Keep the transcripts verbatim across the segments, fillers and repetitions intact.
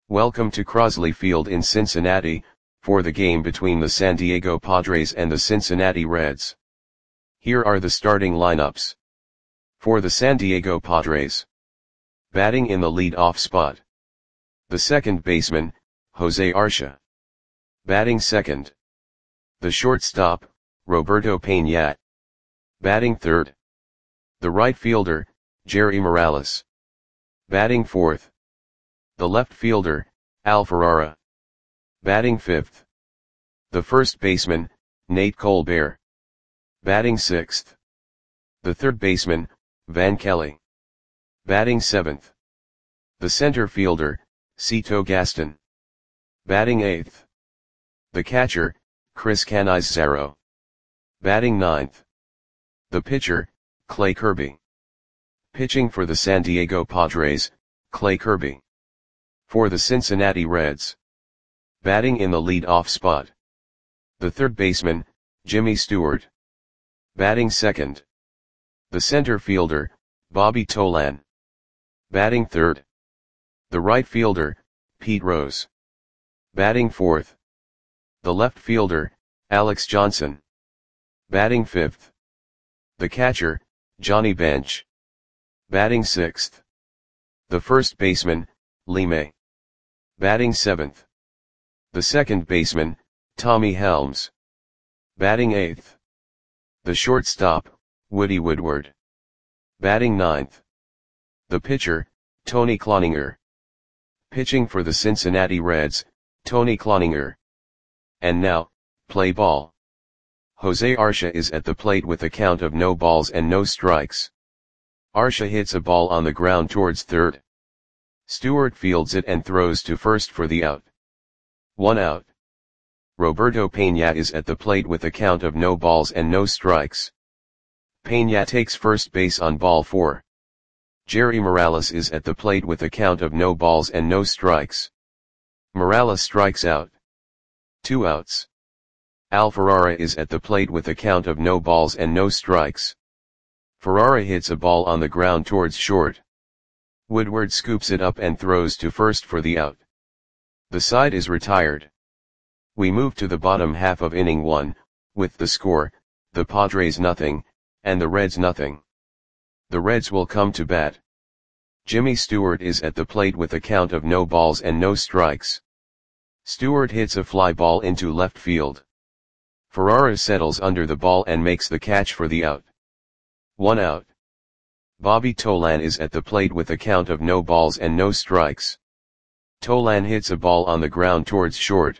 Welcome to Crosley Field in Cincinnati, for the game between the San Diego Padres and the Cincinnati Reds. Here are the starting lineups. For the San Diego Padres. Batting in the lead-off spot. The second baseman, Jose Arcia. Batting second. The shortstop, Roberto Peña. Batting third. The right fielder, Jerry Morales. Batting fourth. The left fielder, Al Ferrara. Batting fifth. The first baseman, Nate Colbert. Batting sixth. The third baseman, Van Kelly. Batting seventh. The center fielder, Cito Gaston. Batting eighth. The catcher, Chris Canizaro. Batting ninth. The pitcher, Clay Kirby. Pitching for the San Diego Padres, Clay Kirby. For the Cincinnati Reds. Batting in the lead-off spot. The third baseman, Jimmy Stewart. Batting second. The center fielder, Bobby Tolan. Batting third. The right fielder, Pete Rose. Batting fourth. The left fielder, Alex Johnson. Batting fifth. The catcher, Johnny Bench. Batting sixth. The first baseman, Lee May. Batting seventh. The second baseman, Tommy Helms. Batting eighth. The shortstop, Woody Woodward. Batting ninth. The pitcher, Tony Cloninger. Pitching for the Cincinnati Reds, Tony Cloninger. And now, play ball. Jose Arcia is at the plate with a count of no balls and no strikes. Arcia hits a ball on the ground towards third. Stewart fields it and throws to first for the out. One out. Roberto Peña is at the plate with a count of no balls and no strikes. Peña takes first base on ball four. Jerry Morales is at the plate with a count of no balls and no strikes. Morales strikes out. Two outs. Al Ferrara is at the plate with a count of no balls and no strikes. Ferrara hits a ball on the ground towards short. Woodward scoops it up and throws to first for the out. The side is retired. We move to the bottom half of inning one, with the score, the Padres nothing, and the Reds nothing. The Reds will come to bat. Jimmy Stewart is at the plate with a count of no balls and no strikes. Stewart hits a fly ball into left field. Ferrara settles under the ball and makes the catch for the out. One out. Bobby Tolan is at the plate with a count of no balls and no strikes. Tolan hits a ball on the ground towards short.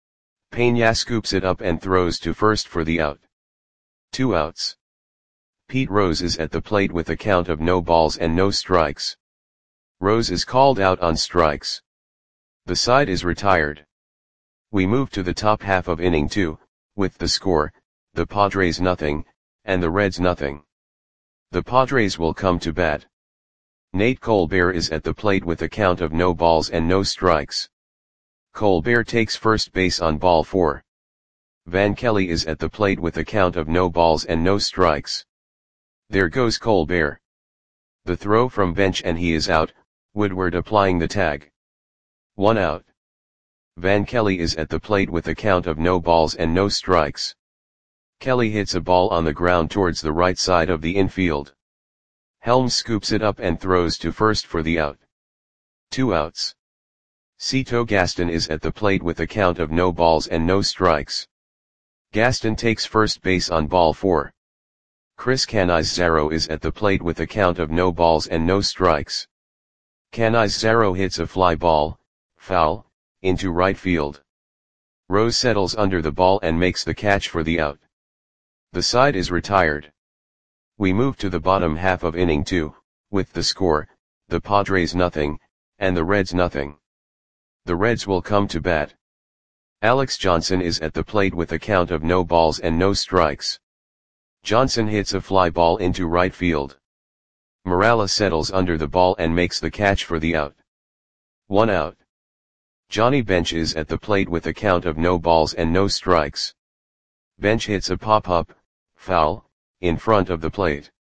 Peña scoops it up and throws to first for the out. Two outs. Pete Rose is at the plate with a count of no balls and no strikes. Rose is called out on strikes. The side is retired. We move to the top half of inning two, with the score, the Padres nothing, and the Reds nothing. The Padres will come to bat. Nate Colbert is at the plate with a count of no balls and no strikes. Colbert takes first base on ball four. Van Kelly is at the plate with a count of no balls and no strikes. There goes Colbert. The throw from bench and he is out, Woodward applying the tag. One out. Van Kelly is at the plate with a count of no balls and no strikes. Kelly hits a ball on the ground towards the right side of the infield. Helms scoops it up and throws to first for the out. Two outs. Cito Gaston is at the plate with a count of no balls and no strikes. Gaston takes first base on ball four. Chris Canizaro is at the plate with a count of no balls and no strikes. Canizaro hits a fly ball, foul, into right field. Rose settles under the ball and makes the catch for the out. The side is retired. We move to the bottom half of inning two, with the score, the Padres nothing, and the Reds nothing. The Reds will come to bat. Alex Johnson is at the plate with a count of no balls and no strikes. Johnson hits a fly ball into right field. Morales settles under the ball and makes the catch for the out. One out. Johnny Bench is at the plate with a count of no balls and no strikes. Bench hits a pop-up, foul, in front of the plate.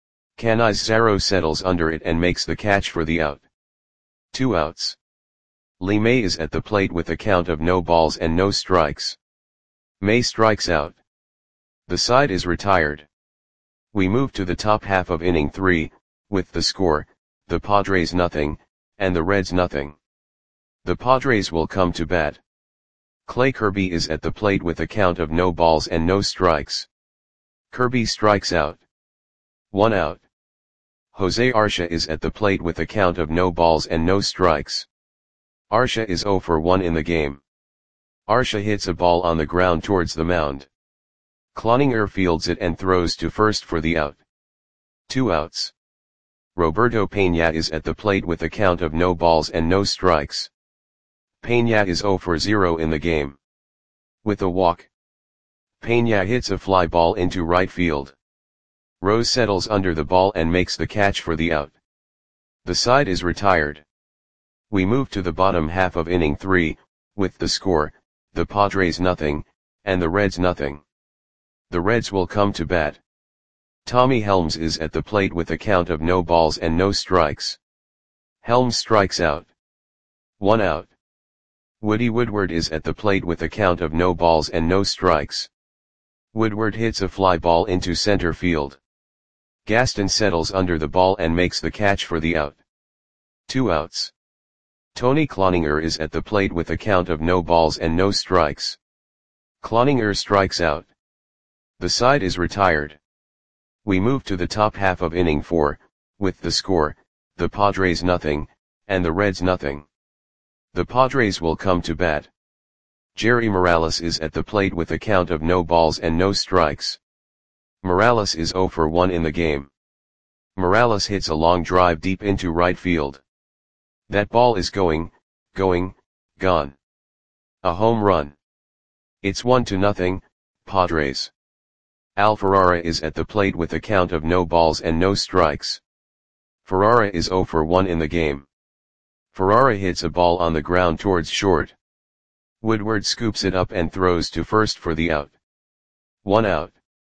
Canizaro settles under it and makes the catch for the out. Two outs. Lee May is at the plate with a count of no balls and no strikes. May strikes out. The side is retired. We move to the top half of inning three, with the score, the Padres nothing, and the Reds nothing. The Padres will come to bat. Clay Kirby is at the plate with a count of no balls and no strikes. Kirby strikes out. One out. Jose Arcia is at the plate with a count of no balls and no strikes. Arcia is zero for one in the game. Arcia hits a ball on the ground towards the mound. Cloninger fields it and throws to first for the out. Two outs. Roberto Peña is at the plate with a count of no balls and no strikes. Peña is zero for zero in the game. With a walk, Peña hits a fly ball into right field. Rose settles under the ball and makes the catch for the out. The side is retired. We move to the bottom half of inning three, with the score, the Padres nothing, and the Reds nothing. The Reds will come to bat. Tommy Helms is at the plate with a count of no balls and no strikes. Helms strikes out. One out. Woody Woodward is at the plate with a count of no balls and no strikes. Woodward hits a fly ball into center field. Gaston settles under the ball and makes the catch for the out. Two outs. Tony Cloninger is at the plate with a count of no balls and no strikes. Cloninger strikes out. The side is retired. We move to the top half of inning four, with the score, the Padres nothing, and the Reds nothing. The Padres will come to bat. Jerry Morales is at the plate with a count of no balls and no strikes. Morales is zero for one in the game. Morales hits a long drive deep into right field. That ball is going, going, gone. A home run. It's one to nothing, Padres. Al Ferrara is at the plate with a count of no balls and no strikes. Ferrara is zero for one in the game. Ferrara hits a ball on the ground towards short. Woodward scoops it up and throws to first for the out. One out.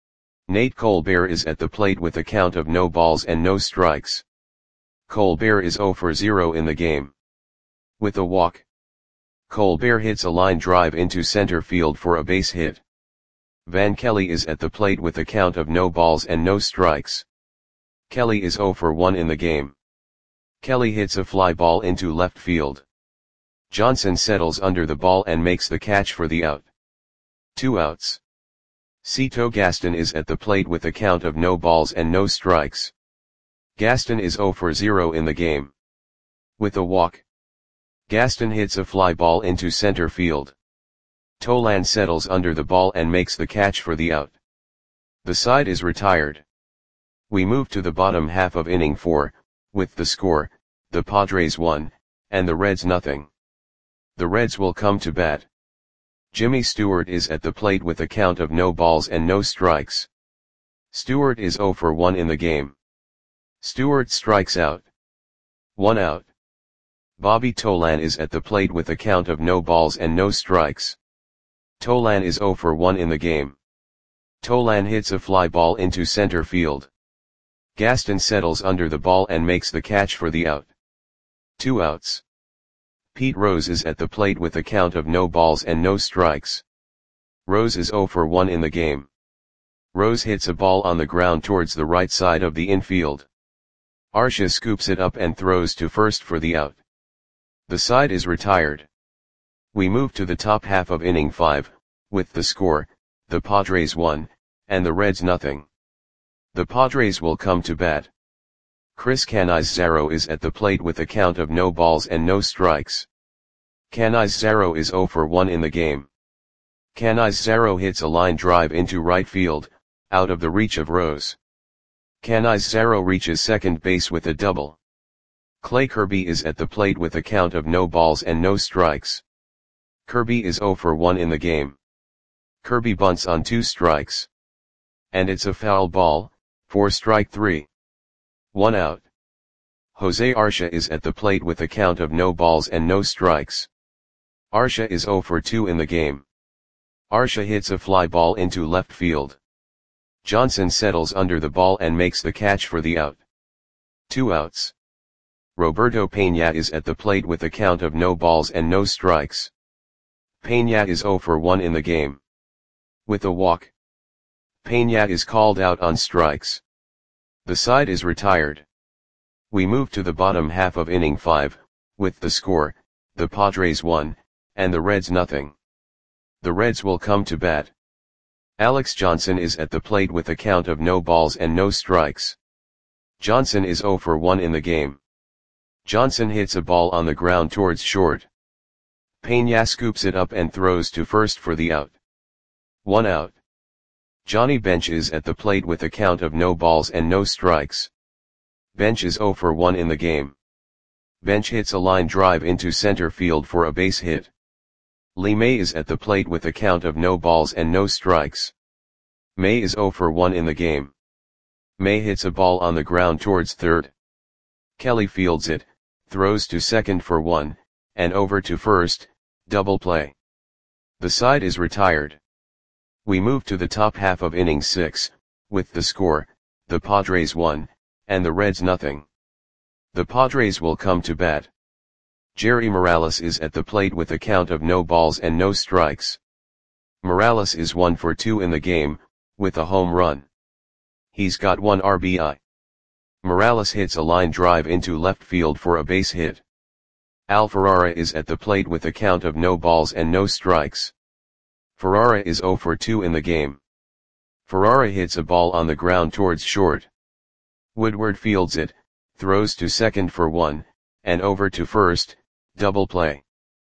Nate Colbert is at the plate with a count of no balls and no strikes. Colbert is zero for zero in the game. With a walk, Colbert hits a line drive into center field for a base hit. Van Kelly is at the plate with a count of no balls and no strikes. Kelly is zero for one in the game. Kelly hits a fly ball into left field. Johnson settles under the ball and makes the catch for the out. Two outs. Cito Gaston is at the plate with a count of no balls and no strikes. Gaston is zero for zero in the game. With a walk, Gaston hits a fly ball into center field. Tolan settles under the ball and makes the catch for the out. The side is retired. We move to the bottom half of inning four, with the score, the Padres one, and the Reds nothing. The Reds will come to bat. Jimmy Stewart is at the plate with a count of no balls and no strikes. Stewart is zero for one in the game. Stewart strikes out. One out. Bobby Tolan is at the plate with a count of no balls and no strikes. Tolan is zero for one in the game. Tolan hits a fly ball into center field. Gaston settles under the ball and makes the catch for the out. Two outs. Pete Rose is at the plate with a count of no balls and no strikes. Rose is zero for one in the game. Rose hits a ball on the ground towards the right side of the infield. Arcia scoops it up and throws to first for the out. The side is retired. We move to the top half of inning five, with the score, the Padres one, and the Reds nothing. The Padres will come to bat. Chris Canizaro is at the plate with a count of no balls and no strikes. Canizaro is zero for one in the game. Canizaro hits a line drive into right field, out of the reach of Rose. Canizaro reaches second base with a double. Clay Kirby is at the plate with a count of no balls and no strikes. Kirby is zero for one in the game. Kirby bunts on two strikes. And it's a foul ball, for strike three. One out. Jose Arcia is at the plate with a count of no balls and no strikes. Arcia is zero for two in the game. Arcia hits a fly ball into left field. Johnson settles under the ball and makes the catch for the out. Two outs. Roberto Peña is at the plate with a count of no balls and no strikes. Peña is zero for one in the game. With a walk, Peña is called out on strikes. The side is retired. We move to the bottom half of inning five, with the score, the Padres one, and the Reds nothing. The Reds will come to bat. Alex Johnson is at the plate with a count of no balls and no strikes. Johnson is zero for one in the game. Johnson hits a ball on the ground towards short. Peña scoops it up and throws to first for the out. One out. Johnny Bench is at the plate with a count of no balls and no strikes. Bench is zero for one in the game. Bench hits a line drive into center field for a base hit. Lee May is at the plate with a count of no balls and no strikes. May is zero for one in the game. May hits a ball on the ground towards third. Kelly fields it, throws to second for one, and over to first, double play. The side is retired. We move to the top half of inning six, with the score, the Padres one, and the Reds nothing. The Padres will come to bat. Jerry Morales is at the plate with a count of no balls and no strikes. Morales is one for two in the game, with a home run. He's got one R B I. Morales hits a line drive into left field for a base hit. Al Ferrara is at the plate with a count of no balls and no strikes. Ferrara is zero for two in the game. Ferrara hits a ball on the ground towards short. Woodward fields it, throws to second for one, and over to first, double play.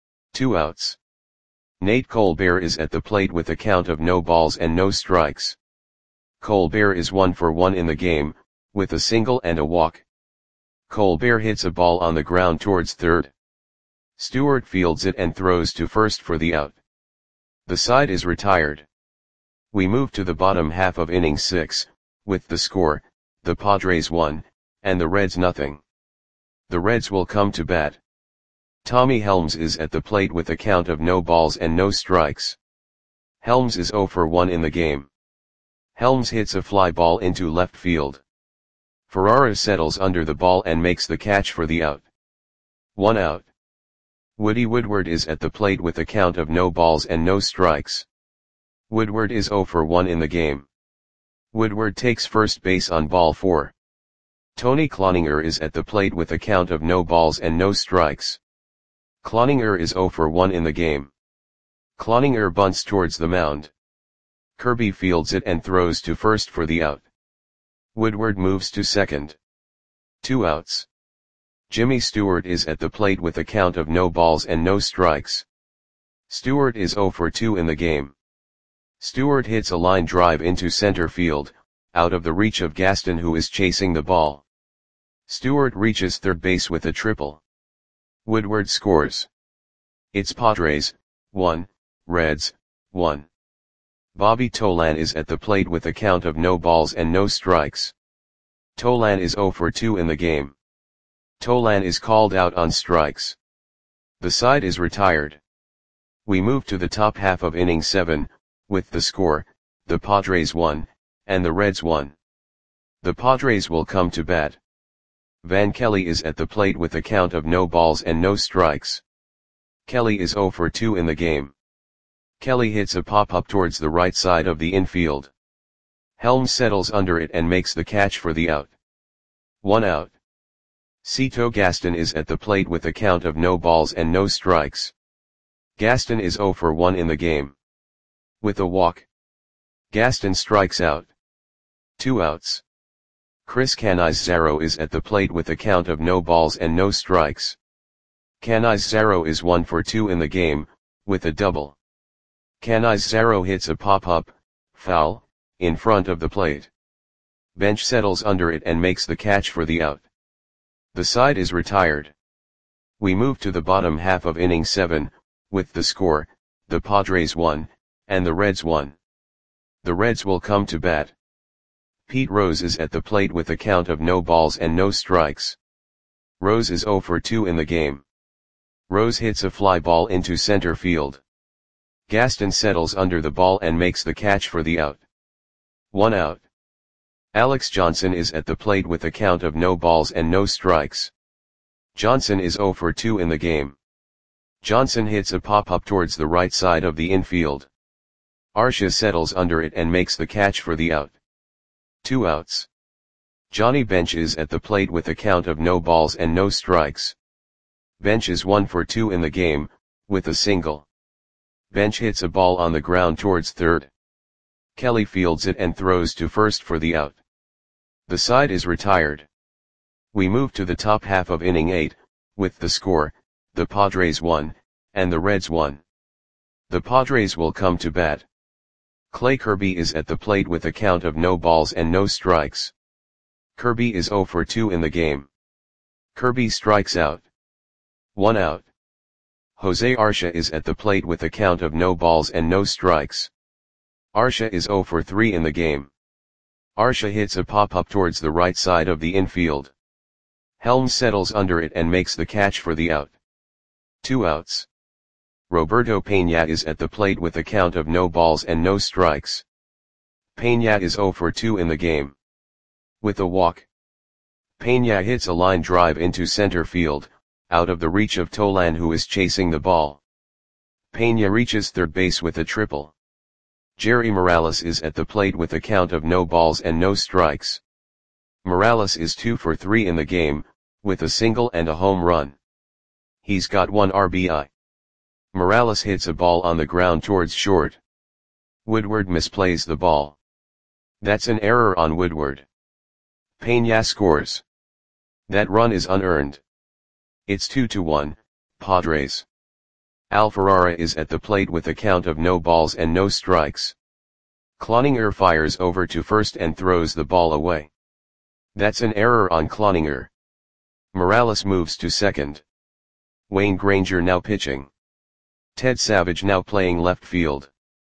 Two outs. Nate Colbert is at the plate with a count of no balls and no strikes. Colbert is one for one in the game, with a single and a walk. Colbert hits a ball on the ground towards third. Stewart fields it and throws to first for the out. The side is retired. We move to the bottom half of inning six, with the score, the Padres one, and the Reds nothing. The Reds will come to bat. Tommy Helms is at the plate with a count of no balls and no strikes. Helms is zero for one in the game. Helms hits a fly ball into left field. Ferrara settles under the ball and makes the catch for the out. One out. Woody Woodward is at the plate with a count of no balls and no strikes. Woodward is zero for one in the game. Woodward takes first base on ball four. Tony Cloninger is at the plate with a count of no balls and no strikes. Cloninger is zero for one in the game. Cloninger bunts towards the mound. Kirby fields it and throws to first for the out. Woodward moves to second. Two outs. Jimmy Stewart is at the plate with a count of no balls and no strikes. Stewart is zero for two in the game. Stewart hits a line drive into center field, out of the reach of Gaston, who is chasing the ball. Stewart reaches third base with a triple. Woodward scores. It's Padres, one, Reds, one. Bobby Tolan is at the plate with a count of no balls and no strikes. Tolan is zero for two in the game. Tolan is called out on strikes. The side is retired. We move to the top half of inning seven, with the score, the Padres one, and the Reds one. The Padres will come to bat. Van Kelly is at the plate with a count of no balls and no strikes. Kelly is zero for two in the game. Kelly hits a pop-up towards the right side of the infield. Helms settles under it and makes the catch for the out. One out. Cito Gaston is at the plate with a count of no balls and no strikes. Gaston is zero for one in the game. With a walk, Gaston strikes out. Two outs. Chris Canizaro is at the plate with a count of no balls and no strikes. Canizaro is one for two in the game, with a double. Canizaro hits a pop-up, foul, in front of the plate. Bench settles under it and makes the catch for the out. The side is retired. We move to the bottom half of inning seven, with the score, the Padres one, and the Reds one. The Reds will come to bat. Pete Rose is at the plate with a count of no balls and no strikes. Rose is zero for two in the game. Rose hits a fly ball into center field. Gaston settles under the ball and makes the catch for the out. One out. Alex Johnson is at the plate with a count of no balls and no strikes. Johnson is zero for two in the game. Johnson hits a pop-up towards the right side of the infield. Arcia settles under it and makes the catch for the out. Two outs. Johnny Bench is at the plate with a count of no balls and no strikes. Bench is one for two in the game, with a single. Bench hits a ball on the ground towards third. Kelly fields it and throws to first for the out. The side is retired. We move to the top half of inning eight, with the score, the Padres won, and the Reds won. The Padres will come to bat. Clay Kirby is at the plate with a count of no balls and no strikes. Kirby is zero for two in the game. Kirby strikes out. One out. Jose Arcia is at the plate with a count of no balls and no strikes. Arcia is zero for three in the game. Arcia hits a pop-up towards the right side of the infield. Helms settles under it and makes the catch for the out. Two outs. Roberto Peña is at the plate with a count of no balls and no strikes. Peña is zero for two in the game. With a walk. Peña hits a line drive into center field, out of the reach of Tolan, who is chasing the ball. Peña reaches third base with a triple. Jerry Morales is at the plate with a count of no balls and no strikes. Morales is two for three in the game, with a single and a home run. He's got one R B I. Morales hits a ball on the ground towards short. Woodward misplays the ball. That's an error on Woodward. Peña scores. That run is unearned. It's two to one, Padres. Alfarara is at the plate with a count of no balls and no strikes. Cloninger fires over to first and throws the ball away. That's an error on Cloninger. Morales moves to second. Wayne Granger now pitching. Ted Savage now playing left field.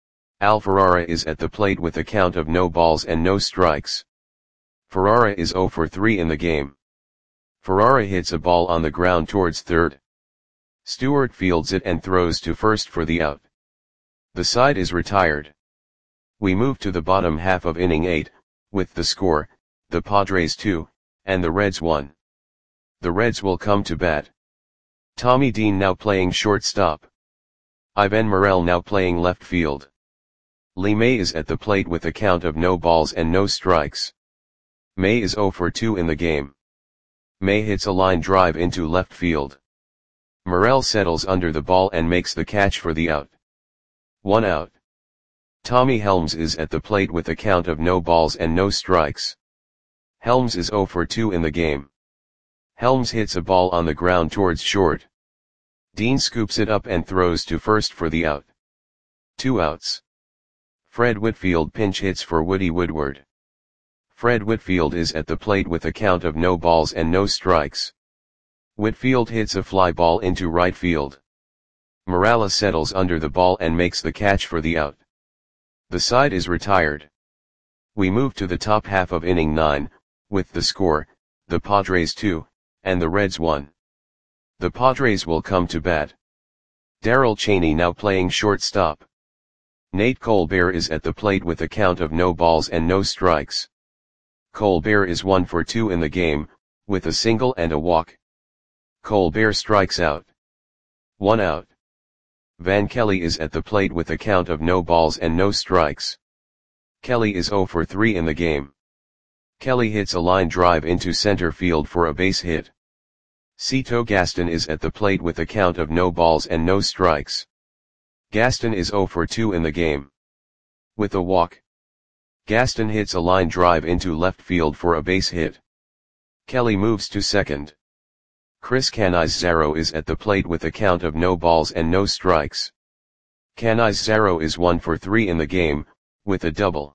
Alfarara is at the plate with a count of no balls and no strikes. Ferrara is zero for three in the game. Ferrara hits a ball on the ground towards third. Stewart fields it and throws to first for the out. The side is retired. We move to the bottom half of inning eight, with the score, the Padres two, and the Reds one. The Reds will come to bat. Tommy Dean now playing shortstop. Ivan Morel now playing left field. Lee May is at the plate with a count of no balls and no strikes. May is zero for two in the game. May hits a line drive into left field. Morel settles under the ball and makes the catch for the out. One out. Tommy Helms is at the plate with a count of no balls and no strikes. Helms is zero for two in the game. Helms hits a ball on the ground towards short. Dean scoops it up and throws to first for the out. Two outs. Fred Whitfield pinch hits for Woody Woodward. Fred Whitfield is at the plate with a count of no balls and no strikes. Whitfield hits a fly ball into right field. Morales settles under the ball and makes the catch for the out. The side is retired. We move to the top half of inning nine, with the score, the Padres two, and the Reds one. The Padres will come to bat. Darrell Chaney now playing shortstop. Nate Colbert is at the plate with a count of no balls and no strikes. Colbert is one for two in the game, with a single and a walk. Colbert strikes out. One out. Van Kelly is at the plate with a count of no balls and no strikes. Kelly is zero for three in the game. Kelly hits a line drive into center field for a base hit. Cito Gaston is at the plate with a count of no balls and no strikes. Gaston is zero for two in the game. With a walk. Gaston hits a line drive into left field for a base hit. Kelly moves to second. Chris Canizaro is at the plate with a count of no balls and no strikes. Canizaro is one for three in the game, with a double.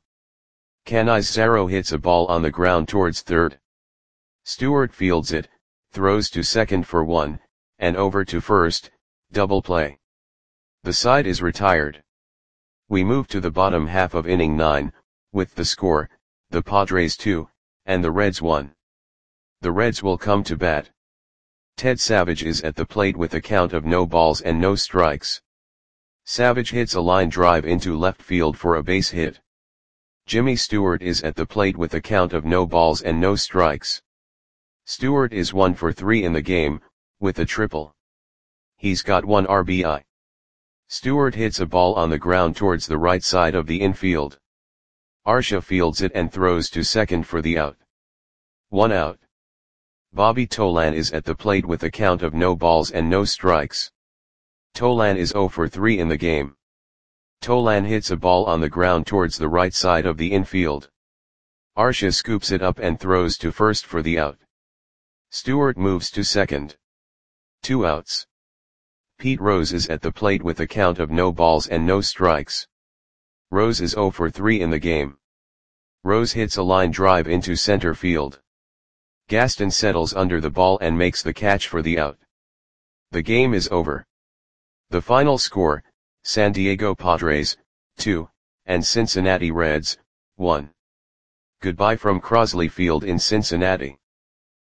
Canizaro hits a ball on the ground towards third. Stewart fields it, throws to second for one, and over to first, double play. The side is retired. We move to the bottom half of inning nine, with the score, the Padres two, and the Reds one. The Reds will come to bat. Ted Savage is at the plate with a count of no balls and no strikes. Savage hits a line drive into left field for a base hit. Jimmy Stewart is at the plate with a count of no balls and no strikes. Stewart is one for three in the game, with a triple. He's got one R B I. Stewart hits a ball on the ground towards the right side of the infield. Arcia fields it and throws to second for the out. One out. Bobby Tolan is at the plate with a count of no balls and no strikes. Tolan is zero for three in the game. Tolan hits a ball on the ground towards the right side of the infield. Arcia scoops it up and throws to first for the out. Stewart moves to second. Two outs. Pete Rose is at the plate with a count of no balls and no strikes. Rose is zero for three in the game. Rose hits a line drive into center field. Gaston settles under the ball and makes the catch for the out. The game is over. The final score, San Diego Padres, two, and Cincinnati Reds, one. Goodbye from Crosley Field in Cincinnati.